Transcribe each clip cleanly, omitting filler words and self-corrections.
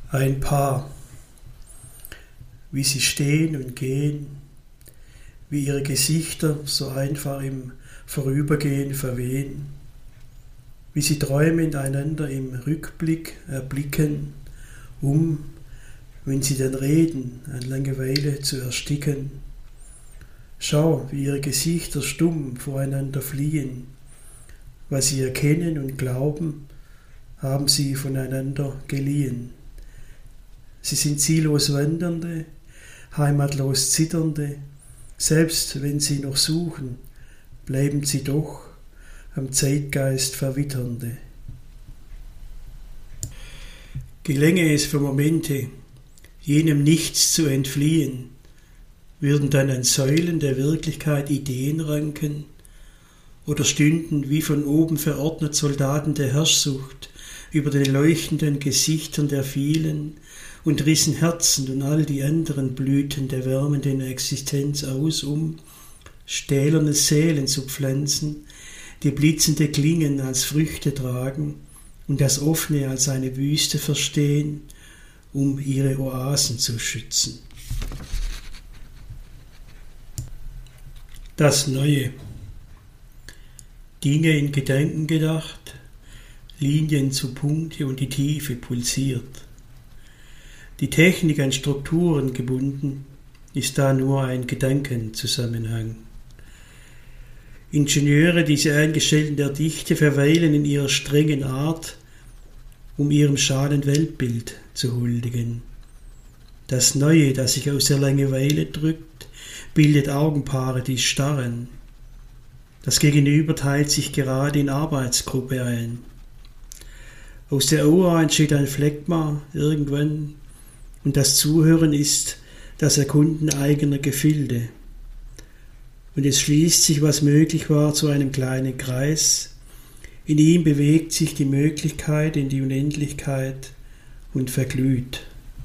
Ein Paar, wie sie stehen und gehen, wie ihre Gesichter so einfach im Vorübergehen verwehen, wie sie träumend einander im Rückblick erblicken, wenn sie dann reden, an Langeweile zu ersticken. Schau, wie ihre Gesichter stumm voreinander fliehen, was sie erkennen und glauben, haben sie voneinander geliehen. Sie sind ziellos Wandernde, heimatlos Zitternde, selbst wenn sie noch suchen, bleiben sie doch am Zeitgeist Verwitternde. Gelänge es für Momente, jenem Nichts zu entfliehen, würden dann an Säulen der Wirklichkeit Ideen ranken, oder stünden wie von oben verordnet Soldaten der Herrschsucht über den leuchtenden Gesichtern der vielen und rissen Herzen und all die anderen Blüten der wärmenden Existenz aus, stählerne Seelen zu pflanzen, die blitzende Klingen als Früchte tragen und das Offene als eine Wüste verstehen, ihre Oasen zu schützen. Das Neue. Dinge in Gedanken gedacht, Linien zu Punkte und die Tiefe pulsiert. Die Technik an Strukturen gebunden, ist da nur ein Gedankenzusammenhang. Ingenieure, diese Eingestellten der Dichte, verweilen in ihrer strengen Art, ihrem schalen Weltbild zu huldigen. Das Neue, das sich aus der Langeweile drückt, bildet Augenpaare, die starren. Das Gegenüber teilt sich gerade in Arbeitsgruppe ein. Aus der Aura entsteht ein Phlegma irgendwann, und das Zuhören ist das Erkunden eigener Gefilde. Und es schließt sich, was möglich war, zu einem kleinen Kreis. In ihm bewegt sich die Möglichkeit in die Unendlichkeit und verglüht.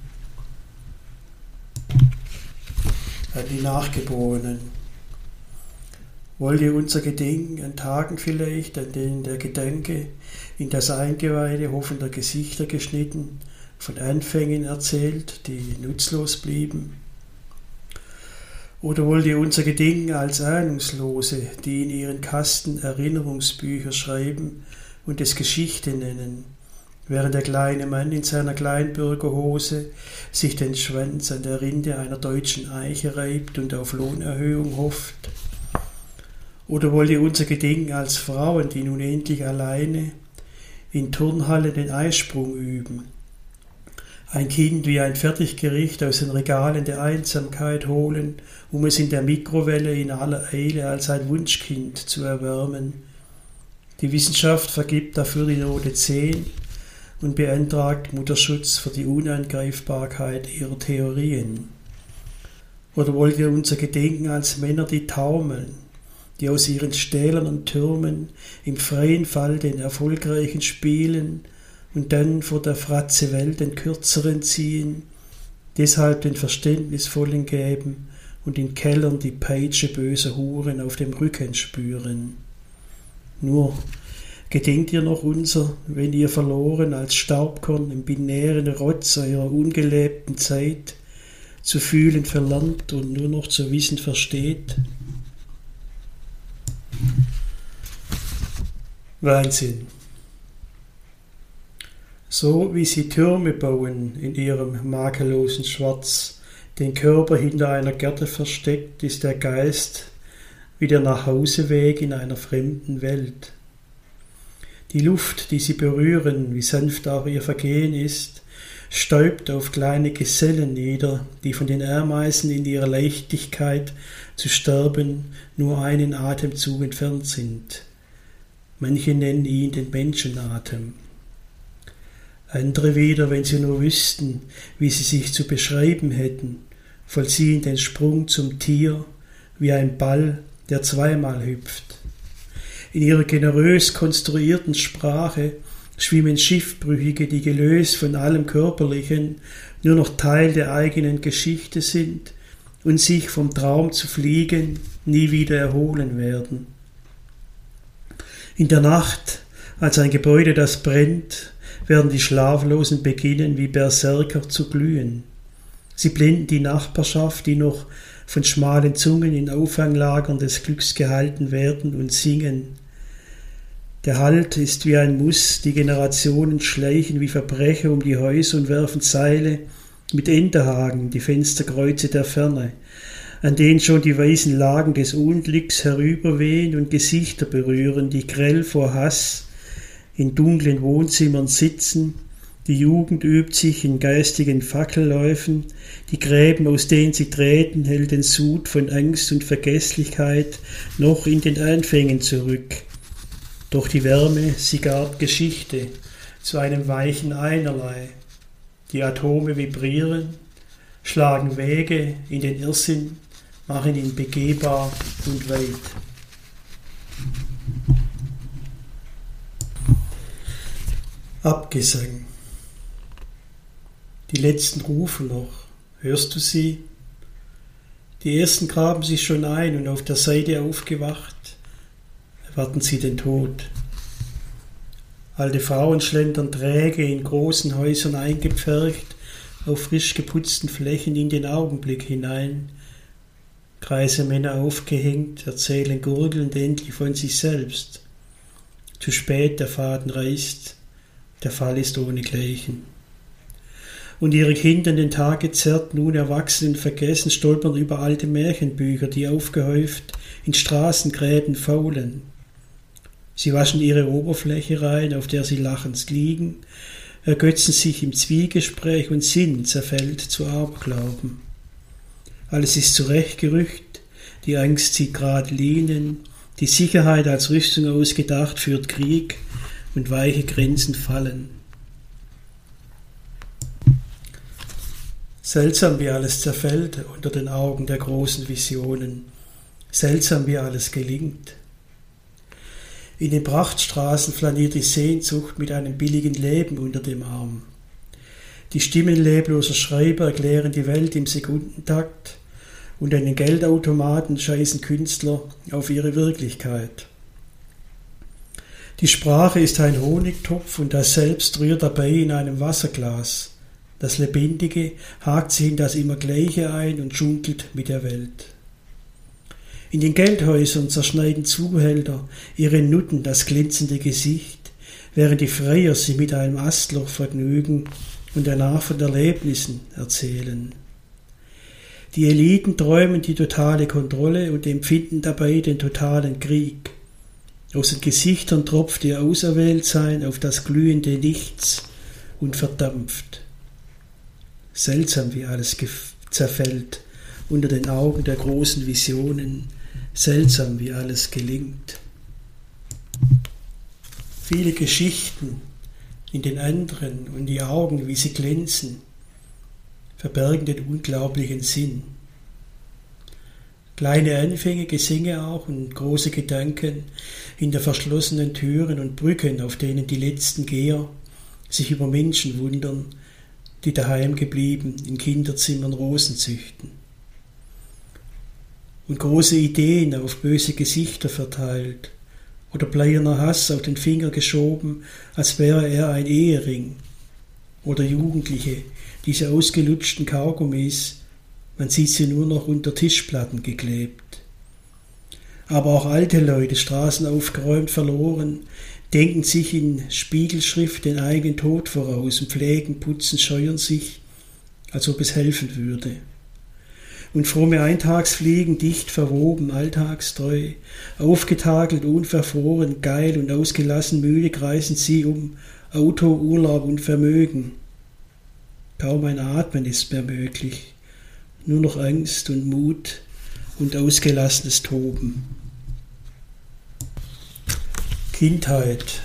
An die Nachgeborenen. Wollt ihr unser Gedenken an Tagen vielleicht, an denen der Gedanke in das Eingeweide hoffender Gesichter geschnitten, von Anfängen erzählt, die nutzlos blieben? Oder wollt ihr unser Gedenken als Ahnungslose, die in ihren Kasten Erinnerungsbücher schreiben und es Geschichte nennen, während der kleine Mann in seiner Kleinbürgerhose sich den Schwanz an der Rinde einer deutschen Eiche reibt und auf Lohnerhöhung hofft? Oder wollt ihr unser Gedenken als Frauen, die nun endlich alleine in Turnhallen den Eisprung üben? Ein Kind wie ein Fertiggericht aus den Regalen der Einsamkeit holen, es in der Mikrowelle in aller Eile als ein Wunschkind zu erwärmen. Die Wissenschaft vergibt dafür die Note 10 und beantragt Mutterschutz für die Unangreifbarkeit ihrer Theorien. Oder wollt ihr unser Gedenken als Männer, die taumeln, die aus ihren stählernen Türmen im freien Fall den Erfolgreichen spielen und dann vor der Fratze Welt den Kürzeren ziehen, deshalb den Verständnisvollen geben und in Kellern die Peitsche böser Huren auf dem Rücken spüren? Nur, gedenkt ihr noch unser, wenn ihr verloren als Staubkorn im binären Rotz eurer ungelebten Zeit zu fühlen verlernt und nur noch zu wissen versteht? Wahnsinn. So wie sie Türme bauen in ihrem makellosen Schwarz, den Körper hinter einer Gerte versteckt, ist der Geist wie der Nachhauseweg in einer fremden Welt. Die Luft, die sie berühren, wie sanft auch ihr Vergehen ist, stäubt auf kleine Gesellen nieder, die von den Ameisen in ihrer Leichtigkeit zu sterben nur einen Atemzug entfernt sind. Manche nennen ihn den Menschenatem. Andere wieder, wenn sie nur wüssten, wie sie sich zu beschreiben hätten, vollziehen den Sprung zum Tier wie ein Ball, der zweimal hüpft. In ihrer generös konstruierten Sprache schwimmen Schiffbrüchige, die gelöst von allem Körperlichen nur noch Teil der eigenen Geschichte sind und sich vom Traum zu fliegen nie wieder erholen werden. In der Nacht, als ein Gebäude, das brennt, werden die Schlaflosen beginnen, wie Berserker zu glühen. Sie blenden die Nachbarschaft, die noch von schmalen Zungen in Auffanglagern des Glücks gehalten werden, und singen. Der Halt ist wie ein Muss, die Generationen schleichen wie Verbrecher um die Häuser und werfen Seile mit Enterhaken, die Fensterkreuze der Ferne, an denen schon die weißen Lagen des Unglücks herüberwehen und Gesichter berühren, die grell vor Hass in dunklen Wohnzimmern sitzen. Die Jugend übt sich in geistigen Fackelläufen, die Gräben, aus denen sie treten, hält den Sud von Angst und Vergesslichkeit noch in den Anfängen zurück. Doch die Wärme, sie gab Geschichte zu einem weichen Einerlei. Die Atome vibrieren, schlagen Wege in den Irrsinn, machen ihn begehbar und weit. Abgesang. Die letzten rufen noch. Hörst du sie? Die ersten graben sich schon ein und auf der Seite aufgewacht, erwarten sie den Tod. Alte Frauen schlendern träge in großen Häusern eingepfercht, auf frisch geputzten Flächen in den Augenblick hinein. Greise Männer aufgehängt, erzählen gurgelnd endlich von sich selbst. Zu spät, der Faden reißt, der Fall ist ohnegleichen. Und ihre Kinder in den Tag gezerrt, nun erwachsen und vergessen, stolpern über alte Märchenbücher, die aufgehäuft in Straßengräben faulen. Sie waschen ihre Oberfläche rein, auf der sie lachend liegen, ergötzen sich im Zwiegespräch und Sinn zerfällt zu Aberglauben. Alles ist zurechtgerückt, die Angst zieht gerade Linien, die Sicherheit als Rüstung ausgedacht führt Krieg und weiche Grenzen fallen. Seltsam, wie alles zerfällt unter den Augen der großen Visionen. Seltsam, wie alles gelingt. In den Prachtstraßen flaniert die Sehnsucht mit einem billigen Leben unter dem Arm. Die Stimmen lebloser Schreiber erklären die Welt im Sekundentakt und an den Geldautomaten scheißen Künstler auf ihre Wirklichkeit. Die Sprache ist ein Honigtopf und das Selbst rührt dabei in einem Wasserglas. Das Lebendige hakt sich in das Immergleiche ein und schunkelt mit der Welt. In den Geldhäusern zerschneiden Zuhälter ihren Nutten das glänzende Gesicht, während die Freier sie mit einem Astloch vergnügen und danach von Erlebnissen erzählen. Die Eliten träumen die totale Kontrolle und empfinden dabei den totalen Krieg. Aus den Gesichtern tropft ihr Auserwähltsein auf das glühende Nichts und verdampft. Seltsam, wie alles zerfällt unter den Augen der großen Visionen, seltsam, wie alles gelingt. Viele Geschichten in den anderen und die Augen, wie sie glänzen, verbergen den unglaublichen Sinn. Kleine Anfänge, Gesänge auch und große Gedanken hinter verschlossenen Türen und Brücken, auf denen die letzten Geher sich über Menschen wundern, die daheim geblieben in Kinderzimmern Rosen züchten. Und große Ideen auf böse Gesichter verteilt oder bleierner Hass auf den Finger geschoben, als wäre er ein Ehering. Oder Jugendliche, diese ausgelutschten Kaugummis, man sieht sie nur noch unter Tischplatten geklebt. Aber auch alte Leute, Straßen aufgeräumt, verloren, denken sich in Spiegelschrift den eigenen Tod voraus und pflegen, putzen, scheuern sich, als ob es helfen würde. Und fromme Eintagsfliegen, dicht verwoben, alltagstreu, aufgetagelt, unverfroren, geil und ausgelassen müde kreisen sie um Auto, Urlaub und Vermögen. Kaum ein Atmen ist mehr möglich, nur noch Angst und Mut und ausgelassenes Toben. Kindheit.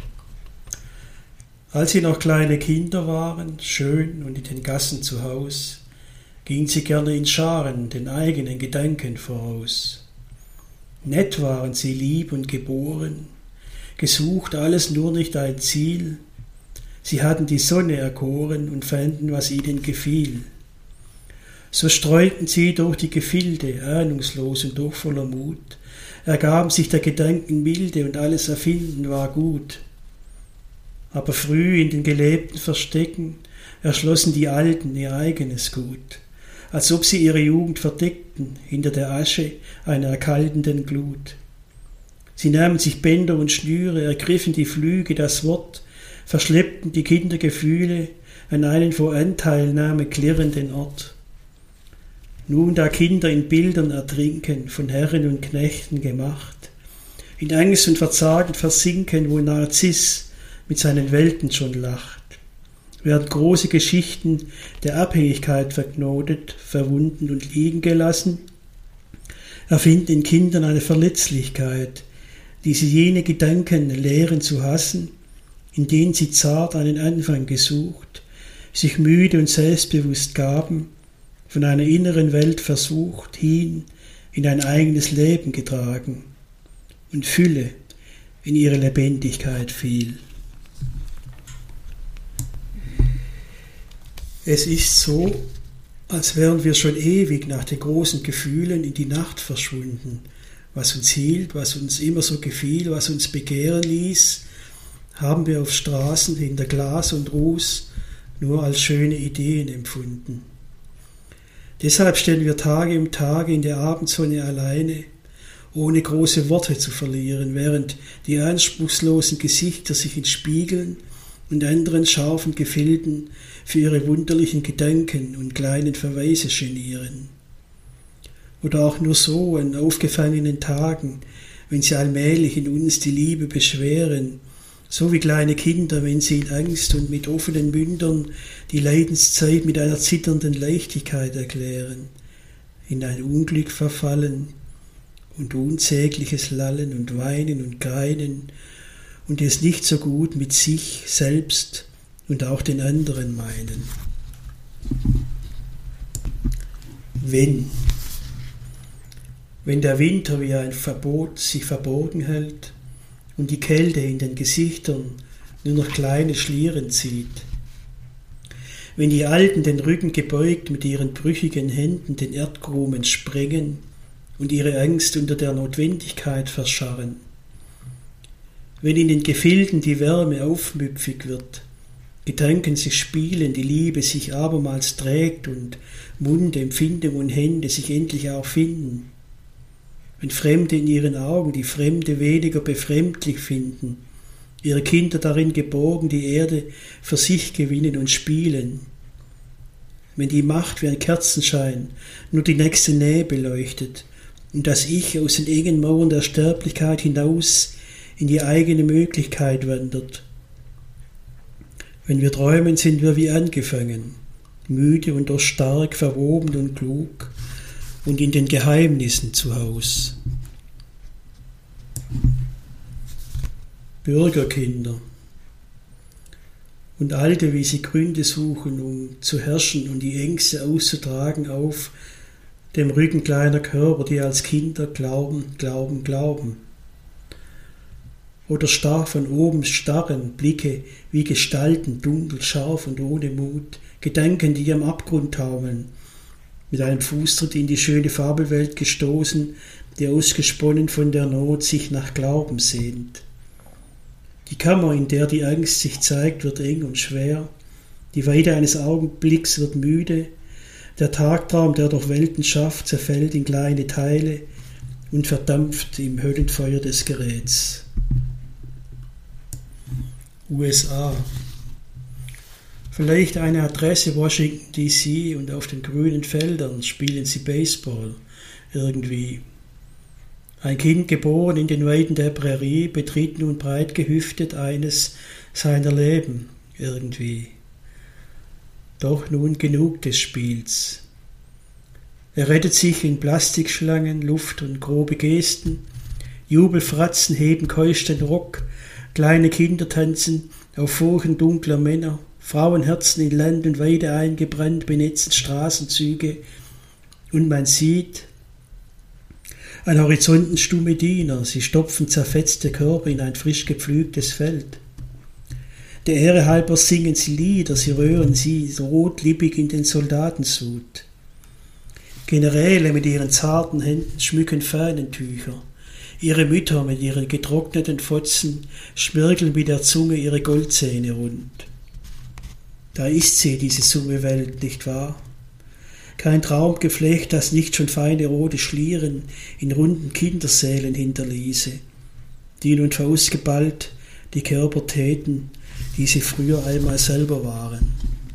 Als sie noch kleine Kinder waren, schön und in den Gassen zu Haus, gingen sie gerne in Scharen den eigenen Gedanken voraus. Nett waren sie, lieb und geboren, gesucht alles nur nicht ein Ziel. Sie hatten die Sonne erkoren und fanden, was ihnen gefiel. So streuten sie durch die Gefilde, ahnungslos und doch voller Mut, ergaben sich der Gedanken milde und alles Erfinden war gut. aber früh in den gelebten Verstecken erschlossen die Alten ihr eigenes Gut, als ob sie ihre Jugend verdeckten hinter der Asche einer erkaltenden Glut. Sie nahmen sich Bänder und Schnüre, ergriffen die Flüge, das Wort, verschleppten die Kindergefühle an einen vor Anteilnahme klirrenden Ort. Nun, da Kinder in Bildern ertrinken, von Herren und Knechten gemacht, in Angst und Verzagen versinken, wo Narziss mit seinen Welten schon lacht, werden große Geschichten der Abhängigkeit verknotet, verwunden und liegen gelassen, erfinden in Kindern eine Verletzlichkeit, die sie jene Gedanken lehren zu hassen, in denen sie zart einen Anfang gesucht, sich müde und selbstbewusst gaben, von einer inneren Welt versucht, hin in ein eigenes Leben getragen und Fülle in ihre Lebendigkeit fiel. Es ist so, als wären wir schon ewig nach den großen Gefühlen in die Nacht verschwunden. Was uns hielt, was uns immer so gefiel, was uns begehren ließ, haben wir auf Straßen hinter Glas und Ruß nur als schöne Ideen empfunden. Deshalb stehen wir Tage um Tage in der Abendsonne alleine, ohne große Worte zu verlieren, während die anspruchslosen Gesichter sich in Spiegeln und anderen scharfen Gefilden für ihre wunderlichen Gedanken und kleinen Verweise genieren. Oder auch nur so an aufgefangenen Tagen, wenn sie allmählich in uns die Liebe beschweren, so wie kleine Kinder, wenn sie in Angst und mit offenen Mündern die Leidenszeit mit einer zitternden Leichtigkeit erklären, in ein Unglück verfallen und unsägliches Lallen und Weinen und Greinen und es nicht so gut mit sich selbst und auch den anderen meinen. Wenn der Winter wie ein Verbot sich verborgen hält und die Kälte in den Gesichtern nur noch kleine Schlieren zieht, wenn die Alten den Rücken gebeugt mit ihren brüchigen Händen den Erdkrumen sprengen und ihre Angst unter der Notwendigkeit verscharren, wenn in den Gefilden die Wärme aufmüpfig wird, Gedanken sich spielen, die Liebe sich abermals trägt und Mund, Empfindung und Hände sich endlich auch finden, wenn Fremde in ihren Augen die Fremde weniger befremdlich finden, ihre Kinder darin geborgen die Erde für sich gewinnen und spielen, wenn die Macht wie ein Kerzenschein nur die nächste Nähe beleuchtet und das Ich aus den engen Mauern der Sterblichkeit hinaus in die eigene Möglichkeit wandert. Wenn wir träumen, sind wir wie angefangen, müde und doch stark, verwoben und klug und in den Geheimnissen zu Haus. Bürgerkinder und Alte, wie sie Gründe suchen, um zu herrschen und die Ängste auszutragen auf dem Rücken kleiner Körper, die als Kinder glauben. Oder starr von oben starren Blicke wie Gestalten, dunkel, scharf und ohne Mut, Gedanken, die am Abgrund taumeln, mit einem Fußtritt in die schöne Fabelwelt gestoßen, die ausgesponnen von der Not sich nach Glauben sehnt. Die Kammer, in der die Angst sich zeigt, wird eng und schwer, die Weite eines Augenblicks wird müde, der Tagtraum, der durch Welten schafft, zerfällt in kleine Teile und verdampft im Höllenfeuer des Geräts. USA. Vielleicht eine Adresse Washington D.C. und auf den grünen Feldern spielen sie Baseball irgendwie. Ein Kind, geboren in den Weiden der Prärie, betritt nun breit gehüftet eines seiner Leben irgendwie. Doch nun genug des Spiels. Er rettet sich in Plastikschlangen, Luft und grobe Gesten. Jubelfratzen heben keusch den Rock, kleine Kinder tanzen auf Furchen dunkler Männer, Frauenherzen in Land und Weide eingebrannt benetzen Straßenzüge, und man sieht an Horizonten stumme Diener, sie stopfen zerfetzte Körper in ein frisch gepflügtes Feld. Der Ehre halber singen sie Lieder, sie rühren sie rotlippig in den Soldatensud. Generäle mit ihren zarten Händen schmücken Fahnentücher. Ihre Mütter mit ihren getrockneten Fotzen schmirgeln mit der Zunge ihre Goldzähne rund. Da ist sie, diese Summe Welt, nicht wahr? Kein Traumgeflecht, das nicht schon feine rote Schlieren in runden Kindersälen hinterließe, die nun faustgeballt die Körper täten, die sie früher einmal selber waren.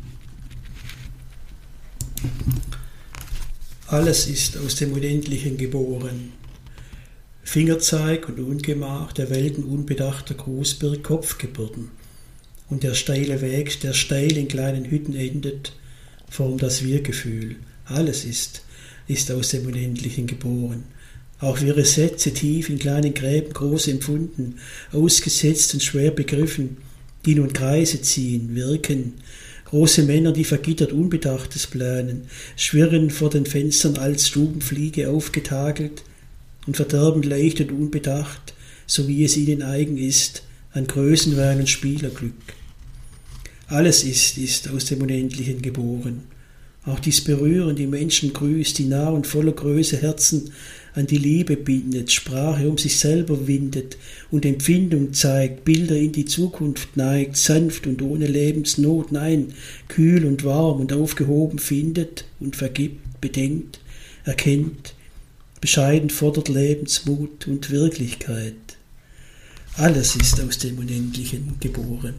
Alles ist aus dem Unendlichen geboren. Fingerzeig und Ungemach der Welten unbedachter Gruß birgt Kopfgeburten, und der steile Weg, der steil in kleinen Hütten endet, formt das Wir-Gefühl. Alles ist aus dem Unendlichen geboren. Auch wirre Sätze tief in kleinen Gräben groß empfunden, ausgesetzt und schwer begriffen, die nun Kreise ziehen, wirken. Große Männer, die vergittert Unbedachtes planen, schwirren vor den Fenstern als Stubenfliege aufgetagelt und verderben leicht und unbedacht, so wie es ihnen eigen ist, an Größenwahn und Spielerglück. Alles ist aus dem Unendlichen geboren. Auch dies Berühren die Menschen grüßt, die nah und voller Größe Herzen an die Liebe bindet, Sprache um sich selber windet und Empfindung zeigt, Bilder in die Zukunft neigt, sanft und ohne Lebensnot, nein, kühl und warm und aufgehoben findet und vergibt, bedenkt, erkennt, bescheiden fordert Lebensmut und Wirklichkeit. Alles ist aus dem Unendlichen geboren.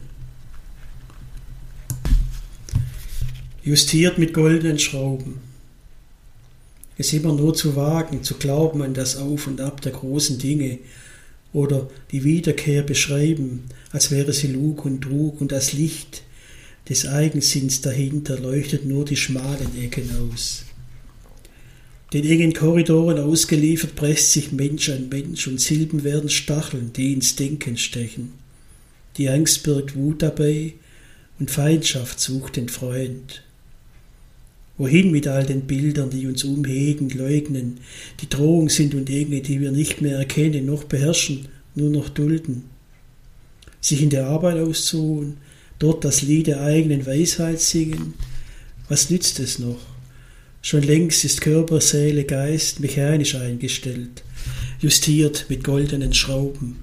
Justiert mit goldenen Schrauben. Es immer nur zu wagen, zu glauben an das Auf und Ab der großen Dinge oder die Wiederkehr beschreiben, als wäre sie Lug und Trug, und das Licht des Eigensinns dahinter leuchtet nur die schmalen Ecken aus. Den engen Korridoren ausgeliefert presst sich Mensch an Mensch, und Silben werden Stacheln, die ins Denken stechen. Die Angst birgt Wut dabei, und Feindschaft sucht den Freund. Wohin mit all den Bildern, die uns umhegen, leugnen, die Drohung sind und Enge, die wir nicht mehr erkennen, noch beherrschen, nur noch dulden? Sich in der Arbeit auszuruhen, dort das Lied der eigenen Weisheit singen, was nützt es noch? Schon längst ist Körper, Seele, Geist mechanisch eingestellt, justiert mit goldenen Schrauben.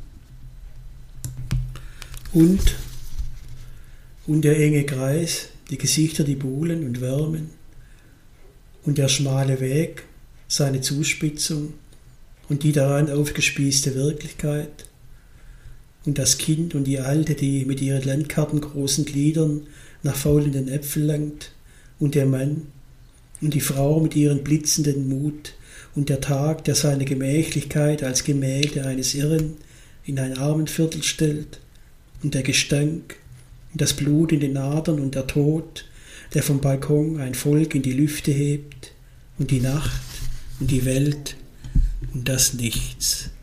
Und der enge Kreis, die Gesichter, die buhlen und wärmen, und der schmale Weg, seine Zuspitzung und die daran aufgespießte Wirklichkeit, und das Kind und die Alte, die mit ihren landkartengroßen Gliedern nach faulenden Äpfeln langt, und der Mann und die Frau mit ihrem blitzenden Mut, und der Tag, der seine Gemächlichkeit als Gemälde eines Irren in ein Armenviertel stellt, und der Gestank, das Blut in den Adern und der Tod, der vom Balkon ein Volk in die Lüfte hebt, und die Nacht und die Welt und das Nichts.